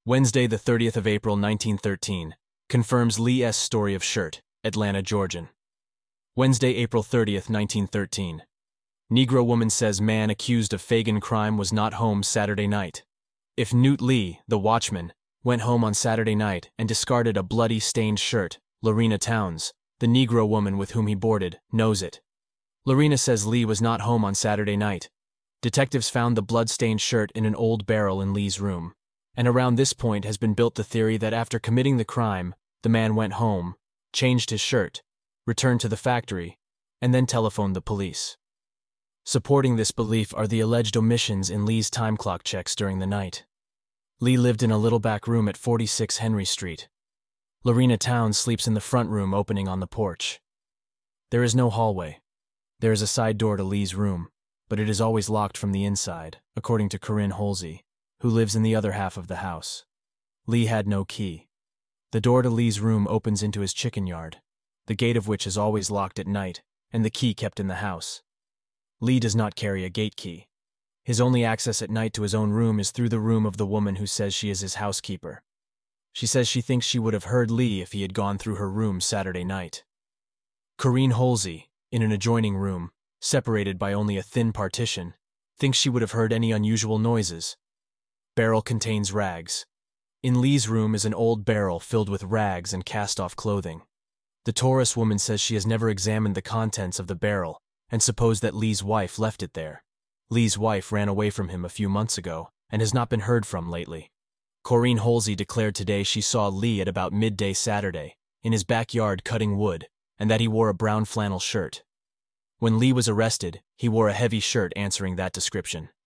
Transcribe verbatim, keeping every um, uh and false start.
Wednesday, the thirtieth of April, nineteen thirteen. Confirms Lee S. story of shirt, Atlanta, Georgian. Wednesday, April thirtieth, nineteen thirteen. Negro woman says man accused of Fagan crime was not home Saturday night. If Newt Lee, the watchman, went home on Saturday night and discarded a bloody, stained shirt, Lorena Towns, the Negro woman with whom he boarded, knows it. Lorena says Lee was not home on Saturday night. Detectives found the blood-stained shirt in an old barrel in Lee's room, and around this point has been built the theory that after committing the crime, the man went home, changed his shirt, returned to the factory, and then telephoned the police. Supporting this belief are the alleged omissions in Lee's time clock checks during the night. Lee lived in a little back room at forty-six Henry Street. Lorena Towns sleeps in the front room opening on the porch. There is no hallway. There is a side door to Lee's room, but it is always locked from the inside, according to Corinne Holsey, who lives in the other half of the house. Lee had no key. The door to Lee's room opens into his chicken yard, the gate of which is always locked at night, and the key kept in the house. Lee does not carry a gate key. His only access at night to his own room is through the room of the woman who says she is his housekeeper. She says she thinks she would have heard Lee if he had gone through her room Saturday night. Corinne Holsey, in an adjoining room, separated by only a thin partition, thinks she would have heard any unusual noises. Barrel contains rags. In Lee's room is an old barrel filled with rags and cast-off clothing. The Taurus woman says she has never examined the contents of the barrel and supposed that Lee's wife left it there. Lee's wife ran away from him a few months ago and has not been heard from lately. Corinne Holsey declared today she saw Lee at about midday Saturday, in his backyard cutting wood, and that he wore a brown flannel shirt. When Lee was arrested, he wore a heavy shirt answering that description.